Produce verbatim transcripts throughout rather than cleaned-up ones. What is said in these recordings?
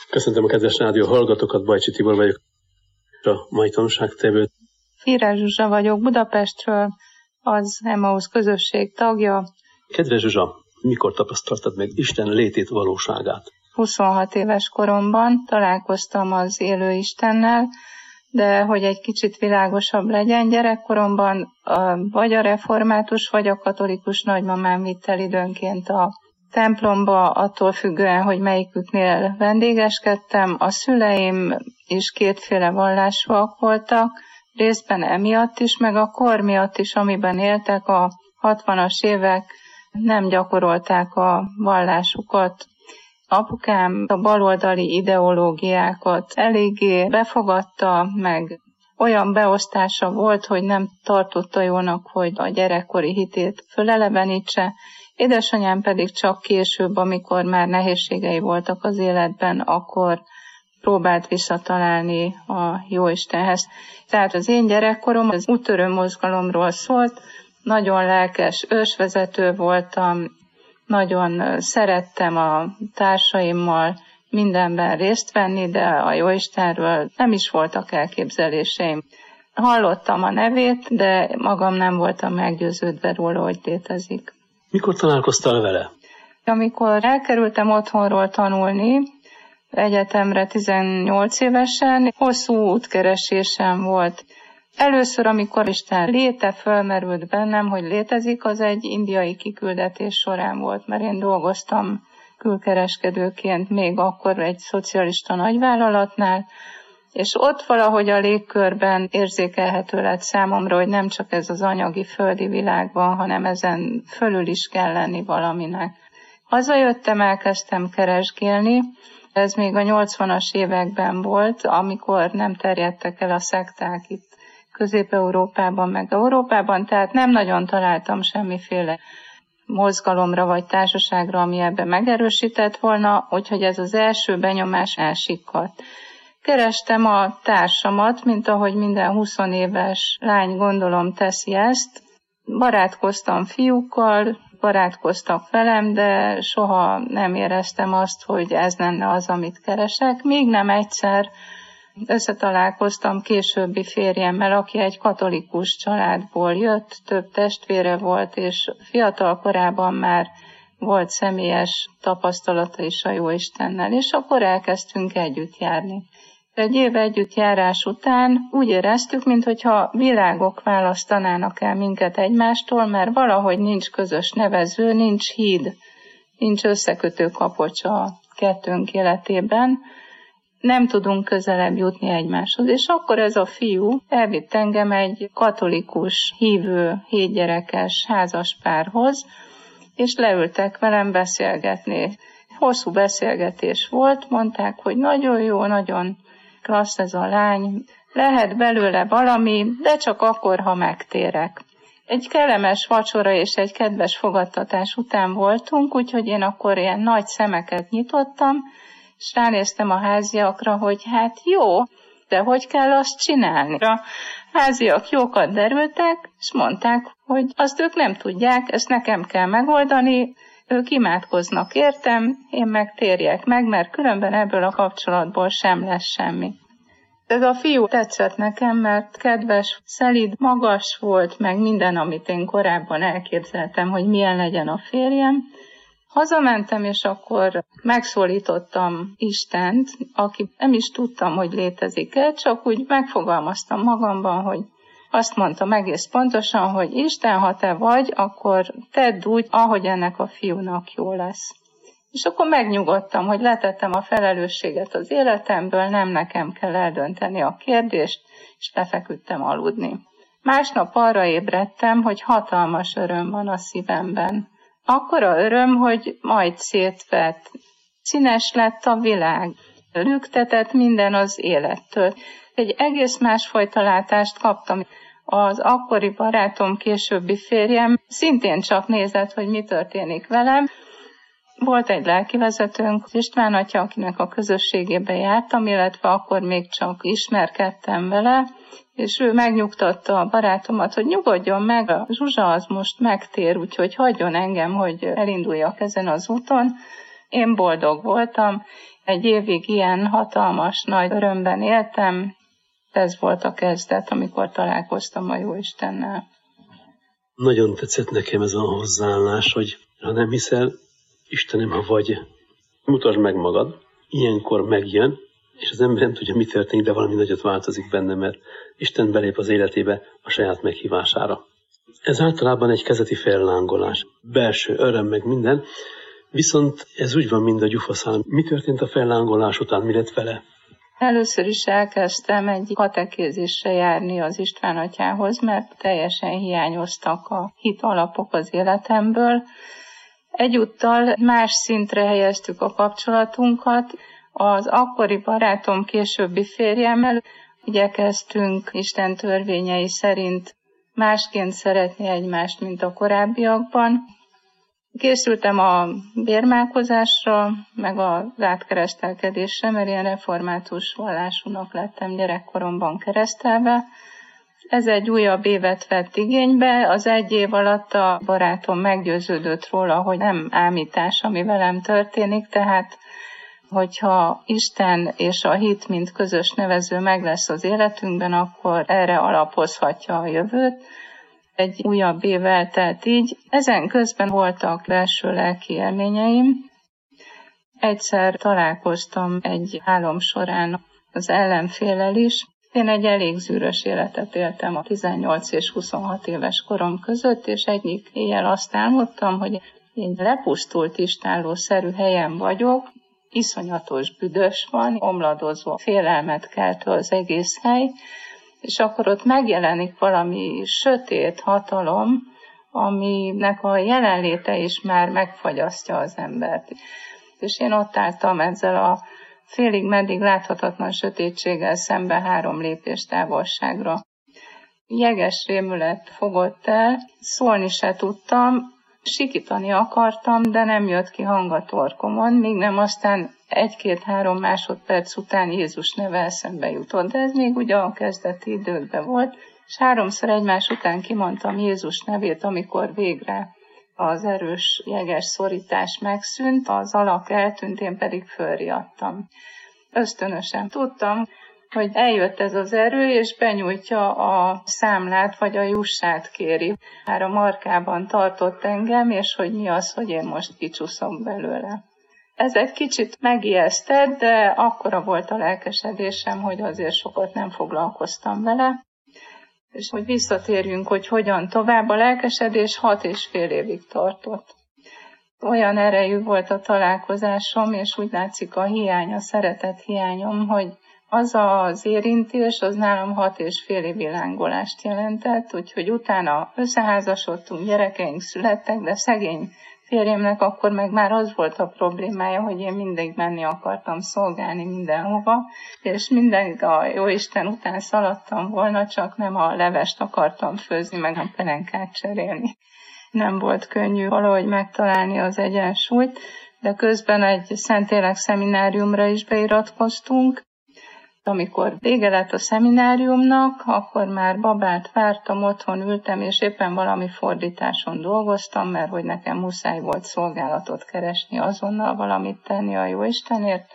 Köszöntöm a kedves rádió hallgatókat, Bajcsi Tibor vagyok, a mai tanúságtevő. Fírás Zsuzsa vagyok, Budapestről, az Emmaus közösség tagja. Kedves Zsuzsa, mikor tapasztaltad meg Isten létét, valóságát? huszonhat éves koromban találkoztam az élő Istennel, de hogy egy kicsit világosabb legyen, gyerekkoromban a, vagy a református, vagy a katolikus nagymamám vitt el időnként a templomba, attól függően, hogy melyiküknél vendégeskedtem. A szüleim is kétféle vallásúak voltak, részben emiatt is, meg a kor miatt is, amiben éltek, a hatvanas évek nem gyakorolták a vallásukat. Apukám a baloldali ideológiákat eléggé befogadta, meg olyan beosztása volt, hogy nem tartotta jónak, hogy a gyerekkori hitét fölelevenítse. Édesanyám pedig csak később, amikor már nehézségei voltak az életben, akkor próbált visszatalálni a Jóistenhez. Tehát az én gyerekkorom az úttörő mozgalomról szólt, nagyon lelkes ősvezető voltam, nagyon szerettem a társaimmal mindenben részt venni, de a Jóistenről nem is voltak elképzeléseim. Hallottam a nevét, de magam nem voltam meggyőződve róla, hogy létezik. Mikor találkoztál vele? Amikor elkerültem otthonról tanulni, egyetemre tizennyolc évesen, hosszú útkeresésem volt. Először, amikor Isten léte fölmerült bennem, hogy létezik, az egy indiai kiküldetés során volt, mert én dolgoztam külkereskedőként még akkor egy szocialista nagyvállalatnál, és ott valahogy a légkörben érzékelhető lett számomra, hogy nem csak ez az anyagi földi világ van, hanem ezen fölül is kell lenni valaminek. Hazajöttem, elkezdtem keresgélni, ez még a nyolcvanas években volt, amikor nem terjedtek el a szekták itt Közép-Európában, meg Európában, tehát nem nagyon találtam semmiféle mozgalomra vagy társaságra, ami ebben megerősített volna, úgyhogy ez az első benyomás elsikkadt. Kerestem a társamat, mint ahogy minden huszonéves lány gondolom teszi ezt. Barátkoztam fiúkkal, barátkoztak velem, de soha nem éreztem azt, hogy ez lenne az, amit keresek. Még nem egyszer összetalálkoztam későbbi férjemmel, aki egy katolikus családból jött, több testvére volt, és fiatal korában már volt személyes tapasztalata is a Jóistennel, és akkor elkezdtünk együtt járni. Egy év együttjárás után úgy éreztük, mintha világok választanának el minket egymástól, mert valahogy nincs közös nevező, nincs híd, nincs összekötő kapocs a kettőnk életében, nem tudunk közelebb jutni egymáshoz. És akkor ez a fiú elvitt engem egy katolikus, hívő, hétgyerekes házaspárhoz, és leültek velem beszélgetni. Hosszú beszélgetés volt, mondták, hogy nagyon jó, nagyon klassz ez a lány, lehet belőle valami, de csak akkor, ha megtérek. Egy kellemes vacsora és egy kedves fogadtatás után voltunk, úgyhogy én akkor ilyen nagy szemeket nyitottam, és ránéztem a háziakra, hogy hát jó, de hogy kell azt csinálni? A háziak jókat derültek, és mondták, hogy azt ők nem tudják, ezt nekem kell megoldani, ők imádkoznak értem, én meg térjek meg, mert különben ebből a kapcsolatból sem lesz semmi. Ez a fiú tetszett nekem, mert kedves, szelíd, magas volt, meg minden, amit én korábban elképzeltem, hogy milyen legyen a férjem. Hazamentem, és akkor megszólítottam Istent, aki nem is tudtam, hogy létezik-e, csak úgy megfogalmaztam magamban, hogy azt mondtam egész pontosan, hogy Isten, ha te vagy, akkor tedd úgy, ahogy ennek a fiúnak jó lesz. És akkor megnyugodtam, hogy letettem a felelősséget az életemből, nem nekem kell eldönteni a kérdést, és befeküdtem aludni. Másnap arra ébredtem, hogy hatalmas öröm van a szívemben. Akkora öröm, hogy majd szétvett. Színes lett a világ, lüktetett minden az élettől. Egy egész másfajta látást kaptam. Az akkori barátom, későbbi férjem szintén csak nézett, hogy mi történik velem. Volt egy lelkivezetőnk, István atya, akinek a közösségébe jártam, illetve akkor még csak ismerkedtem vele, és ő megnyugtatta a barátomat, hogy nyugodjon meg, a Zsuzsa az most megtér, úgyhogy hagyjon engem, hogy elinduljak ezen az úton. Én boldog voltam, Egy évig ilyen hatalmas nagy örömben éltem, ez volt a kezdet, amikor találkoztam a Jóistennel. Nagyon tetszett nekem ez a hozzáállás, hogy ha nem hiszel, Istenem, ha vagy, mutasd meg magad. Ilyenkor megjön, és az ember nem tudja, mi történik, de valami nagyot változik benne, mert Isten belép az életébe a saját meghívására. Ez általában egy kezdeti fellángolás, belső öröm meg minden, viszont ez úgy van, mint a gyufaszál. Mi történt a fellángolás után, mi lett vele? Először is elkezdtem egy katekézisre járni az István atyához, mert teljesen hiányoztak a hit alapok az életemből. Egyúttal más szintre helyeztük a kapcsolatunkat. Az akkori barátom későbbi férjemmel igyekeztünk Isten törvényei szerint másként szeretni egymást, mint a korábbiakban. Készültem a bérmálkozásra, meg az átkeresztelkedésre, mert ilyen református vallásúnak lettem gyerekkoromban keresztelve. Ez egy újabb évet vett igénybe. Az egy év alatt a barátom meggyőződött róla, hogy nem ámítás, ami velem történik, tehát hogyha Isten és a hit, mint közös nevező meg lesz az életünkben, akkor erre alapozhatja a jövőt. Egy újabb év eltelt így. Ezen közben voltak belső lelki élményeim. Egyszer találkoztam egy álom során az ellenféllel is. Én egy elég zűrös életet éltem a tizennyolc és huszonhat éves korom között, és egyik éjjel azt álmodtam, hogy egy lepusztult istállószerű helyen vagyok, iszonyatos büdös van, omladozó félelmet keltő az egész hely, és akkor ott megjelenik valami sötét hatalom, aminek a jelenléte is már megfagyasztja az embert. És én ott álltam ezzel a félig meddig láthatatlan sötétséggel szembe három lépés távolságra. Jeges rémület fogott el, szólni se tudtam, sikítani akartam, de nem jött ki hang a torkomon, míg nem aztán egy-két-három másodperc után Jézus neve eszembe jutott. De ez még ugye a kezdeti időkben volt, és háromszor egymás után kimondtam Jézus nevét, amikor végre az erős jeges szorítás megszűnt, az alak eltűnt, én pedig fölriadtam. Ösztönösen tudtam, hogy eljött ez az erő, és benyújtja a számlát, vagy a jussát kéri. Már a markában tartott engem, és hogy mi az, hogy én most kicsúszom belőle. Ez egy kicsit megijesztett, de akkora volt a lelkesedésem, hogy azért sokat nem foglalkoztam vele. És hogy visszatérjünk, hogy hogyan tovább, a lelkesedés hat és fél évig tartott. Olyan erejű volt a találkozásom, és úgy látszik a hiány, a szeretet hiányom, hogy az az érintés, az nálam hat és fél évi lángolást jelentett, úgyhogy utána összeházasodtunk, gyerekeink születtek, de szegény férjemnek akkor meg már az volt a problémája, hogy én mindig menni akartam szolgálni mindenhova, és mindig a Jóisten után szaladtam volna, csak nem a levest akartam főzni, meg a pelenkát cserélni. Nem volt könnyű valahogy megtalálni az egyensúlyt, de közben egy Szentlélek szemináriumra is beiratkoztunk. Amikor vége lett a szemináriumnak, akkor már babát vártam, otthon ültem, és éppen valami fordításon dolgoztam, mert hogy nekem muszáj volt szolgálatot keresni, azonnal valamit tenni a Jóistenért.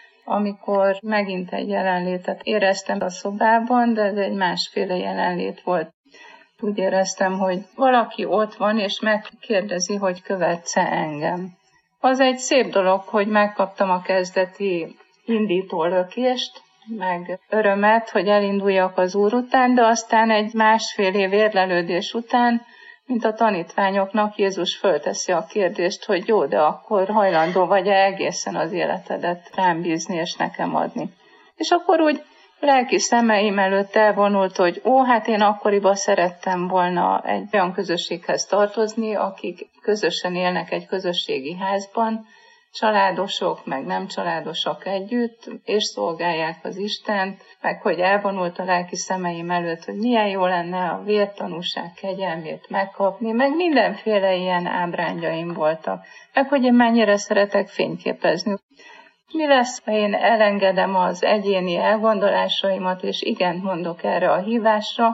Amikor megint egy jelenlétet éreztem a szobában, de ez egy másféle jelenlét volt. Úgy éreztem, hogy valaki ott van, és megkérdezi, hogy követsz-e engem. Az egy szép dolog, hogy megkaptam a kezdeti indítólökést, meg örömet, hogy elinduljak az Úr után, de aztán egy másfél év érlelődés után, mint a tanítványoknak, Jézus fölteszi a kérdést, hogy jó, de akkor hajlandó vagy-e egészen az életedet rám bízni és nekem adni. És akkor úgy lelki szemeim előtt elvonult, hogy ó, hát én akkoriban szerettem volna egy olyan közösséghez tartozni, akik közösen élnek egy közösségi házban, családosok, meg nem családosok együtt, és szolgálják az Istent, meg hogy elvonult a lelki szemeim előtt, hogy milyen jó lenne a vértanúság kegyelmét megkapni, meg mindenféle ilyen ábrányjaim voltak, meg hogy én mennyire szeretek fényképezni. Mi lesz, ha én elengedem az egyéni elgondolásaimat, és igent mondok erre a hívásra,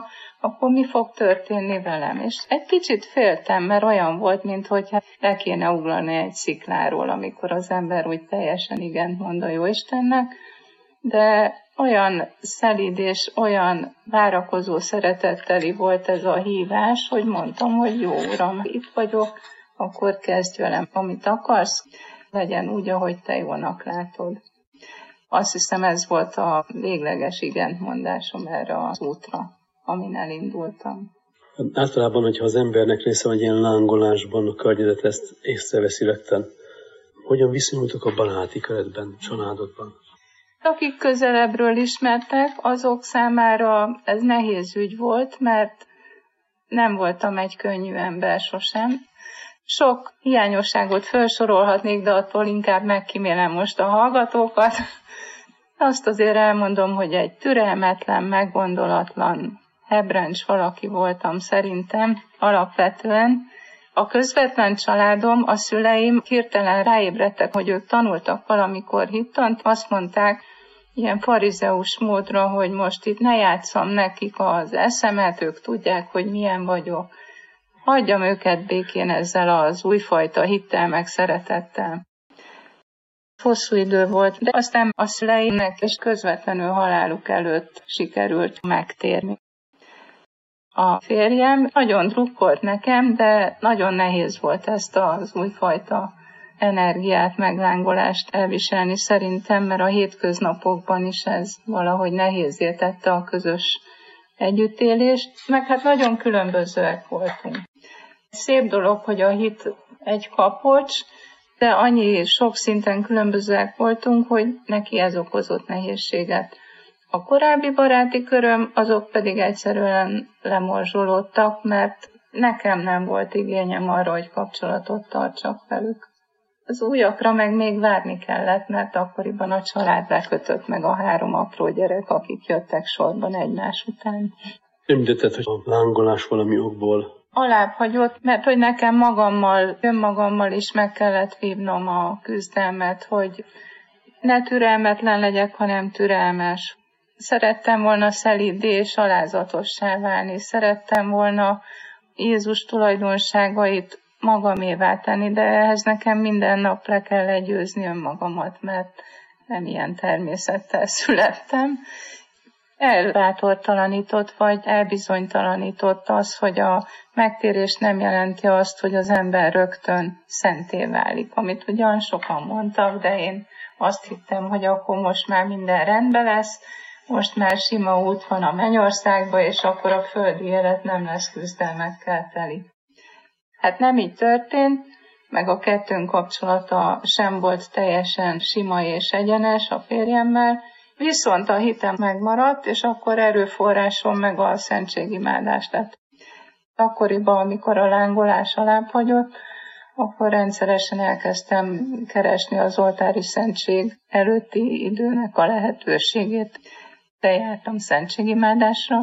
akkor mi fog történni velem? És egy kicsit féltem, mert olyan volt, mintha le kéne ugrani egy szikláról, amikor az ember úgy teljesen igent mond a Jóistennek, de olyan szelíd és olyan várakozó szeretetteli volt ez a hívás, hogy mondtam, hogy jó Uram, itt vagyok, akkor kezdj velem, amit akarsz, legyen úgy, ahogy te jónak látod. Azt hiszem, ez volt a végleges igentmondásom erre az útra, amin elindultam. Általában, hogyha az embernek része vagy ilyen lángolásban, a környezet ezt észreveszi rögtön, hogyan viszonyultok a baráti keretben, családodban? Akik közelebbről ismertek, azok számára ez nehéz ügy volt, mert nem voltam egy könnyű ember sosem. Sok hiányosságot felsorolhatnék, de attól inkább megkímélem most a hallgatókat. Azt azért elmondom, hogy egy türelmetlen, meggondolatlan, hebrencs valaki voltam szerintem alapvetően. A közvetlen családom, a szüleim hirtelen ráébredtek, hogy ők tanultak valamikor hittant. Azt mondták, ilyen farizeus módra, hogy most itt ne játsszam nekik az eszemet, ők tudják, hogy milyen vagyok. Hagyjam őket békén ezzel az újfajta hittel meg szeretettel. Hosszú idő volt, de aztán a szüleimnek és közvetlenül haláluk előtt sikerült megtérni. A férjem nagyon drukkolt nekem, de nagyon nehéz volt ezt az újfajta energiát, meglángolást elviselni szerintem, mert a hétköznapokban is ez valahogy nehézzé tette a közös együttélést, meg hát nagyon különbözőek voltunk. Szép dolog, hogy a hit egy kapocs, de annyi sok szinten különbözőek voltunk, hogy neki ez okozott nehézséget. A korábbi baráti köröm, azok pedig egyszerűen lemorzsolódtak, mert nekem nem volt igényem arra, hogy kapcsolatot tartsak velük. Az újakra meg még várni kellett, mert akkoriban a család lekötött meg a három apró gyerek, akik jöttek sorban egymás után. Említetted, hogy a lángolás valami okból alább hagyott, mert hogy nekem magammal, önmagammal is meg kellett vívnom a küzdelmet, hogy ne türelmetlen legyek, hanem türelmes. Szerettem volna szelíddé és alázatossá válni, szerettem volna Jézus tulajdonságait magamévá tenni, de ehhez nekem minden nap le kell legyőzni önmagamat, mert nem ilyen természettel születtem. Elbátortalanított vagy elbizonytalanított az, hogy a megtérés nem jelenti azt, hogy az ember rögtön szenté válik, amit ugyan sokan mondtak, de én azt hittem, hogy akkor most már minden rendben lesz, most már sima út van a mennyországba, és akkor a földi élet nem lesz küzdelmekkel teli. Hát nem így történt, meg a kettőnk kapcsolata sem volt teljesen sima és egyenes a férjemmel, viszont a hitem megmaradt, és akkor erőforrásom meg a szentségimádás lett. Akkoriban, amikor a lángolás alább hagyott, akkor rendszeresen elkezdtem keresni az oltári szentség előtti időnek a lehetőségét. Bejártam szentségimádásra,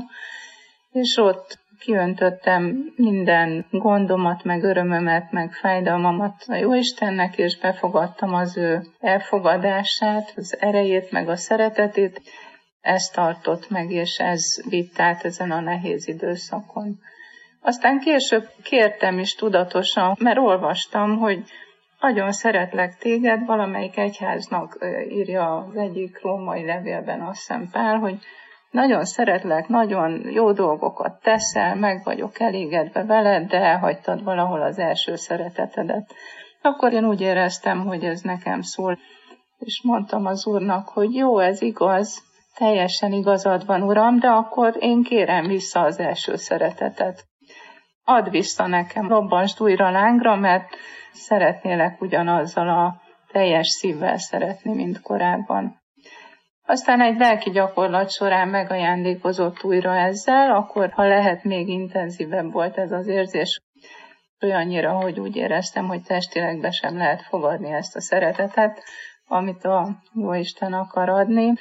és ott kiöntöttem minden gondomat, meg örömömet, meg fájdalmamat a Jóistennek, és befogadtam az ő elfogadását, az erejét, meg a szeretetét. Ez tartott meg, és ez vitt át ezen a nehéz időszakon. Aztán később kértem is tudatosan, mert olvastam, hogy nagyon szeretlek téged, valamelyik egyháznak írja az egyik római levélben, azt hiszem Pál, hogy nagyon szeretlek, nagyon jó dolgokat teszel, meg vagyok elégedve veled, de elhagytad valahol az első szeretetedet. Akkor én úgy éreztem, hogy ez nekem szól, és mondtam az Úrnak, hogy jó, ez igaz, teljesen igazad van, Uram, de akkor én kérem vissza az első szeretetet. Add vissza nekem, robbansd újra lángra, mert szeretnélek ugyanazzal a teljes szívvel szeretni, mint korábban. Aztán egy lelki gyakorlat során megajándékozott újra ezzel, akkor ha lehet, még intenzívebb volt ez az érzés. Olyannyira, hogy úgy éreztem, hogy testileg be sem lehet fogadni ezt a szeretetet, amit a Jóisten akar adni.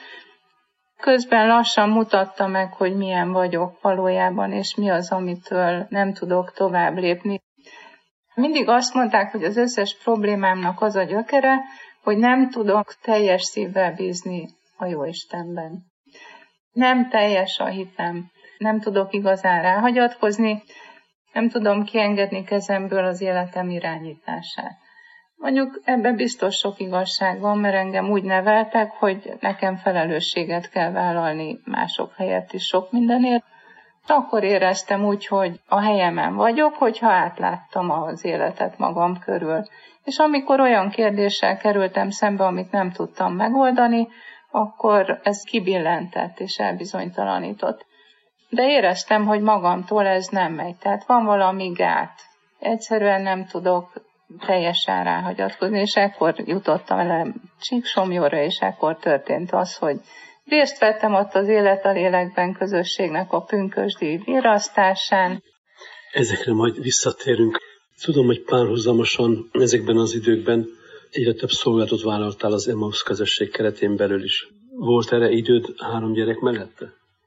Közben lassan mutatta meg, hogy milyen vagyok valójában, és mi az, amitől nem tudok tovább lépni. Mindig azt mondták, hogy az összes problémámnak az a gyökere, hogy nem tudok teljes szívvel bízni a Jóistenben. Nem teljes a hitem. nem tudok igazán ráhagyatkozni, nem tudom kiengedni kezemből az életem irányítását. Mondjuk ebben biztos sok igazság van, mert engem úgy neveltek, hogy nekem felelősséget kell vállalni mások helyett is sok mindenért. Akkor éreztem úgy, hogy a helyemen vagyok, hogyha átláttam az életet magam körül. És amikor olyan kérdéssel kerültem szembe, amit nem tudtam megoldani, akkor ez kibillentett és elbizonytalanított. De éreztem, hogy magamtól ez nem megy. Tehát van valami gát. Egyszerűen nem tudok teljesen ráhagyatkozni, és ekkor jutottam el Csíksomlyóra, és ekkor történt az, hogy részt vettem ott az Élet a Lélekben közösségnek a pünkösdi virasztásán. Ezekre majd visszatérünk. Tudom, hogy párhuzamosan ezekben az időkben egyre több szolgálatot vállaltál az Emmaus közösség keretén belül is. Volt erre időd három gyerek mellette?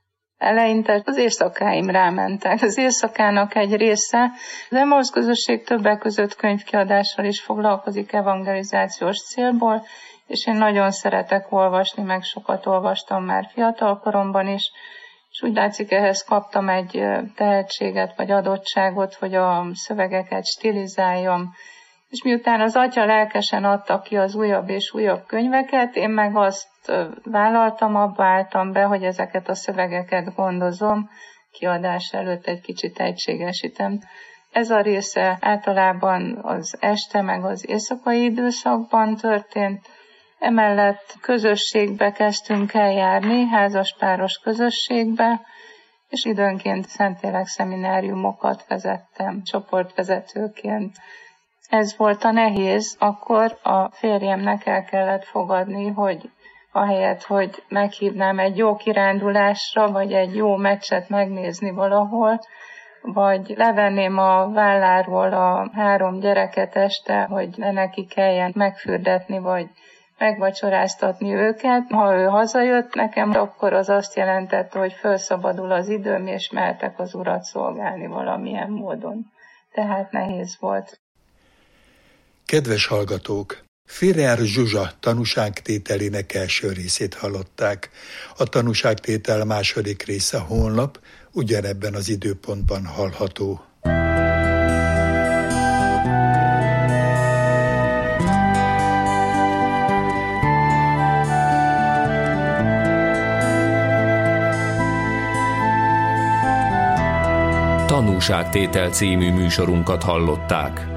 Eleinte az éjszakáim rámentek. Az éjszakának egy része, az Emmaus közösség többek között könyvkiadással is foglalkozik evangelizációs célból, és én nagyon szeretek olvasni, meg sokat olvastam már fiatal koromban is, és úgy látszik, ehhez kaptam egy tehetséget vagy adottságot, hogy a szövegeket stilizáljam. És miután az atya lelkesen adta ki az újabb és újabb könyveket, én meg azt vállaltam, abba álltam be, hogy ezeket a szövegeket gondozom, kiadás előtt egy kicsit egységesítem. Ez a része általában az este meg az éjszakai időszakban történt. Emellett közösségbe kezdtünk el járni, házaspáros közösségbe, és időnként Szentlélek szemináriumokat vezettem, csoportvezetőként. Ez volt a nehéz, akkor a férjemnek el kellett fogadni, hogy ahelyett, hogy meghívnám egy jó kirándulásra, vagy egy jó meccset megnézni valahol, vagy levenném a válláról a három gyereket este, hogy ne neki kelljen megfürdetni, vagy megvacsoráztatni őket. Ha ő hazajött nekem, akkor az azt jelentette, hogy felszabadul az időm, és mehetek az Urat szolgálni valamilyen módon. Tehát nehéz volt. Kedves hallgatók! Firer Zsuzsa tanúságtételének első részét hallották. A tanúságtétel második része holnap, ugyanebben az időpontban hallható. Tanúságtétel című műsorunkat hallották.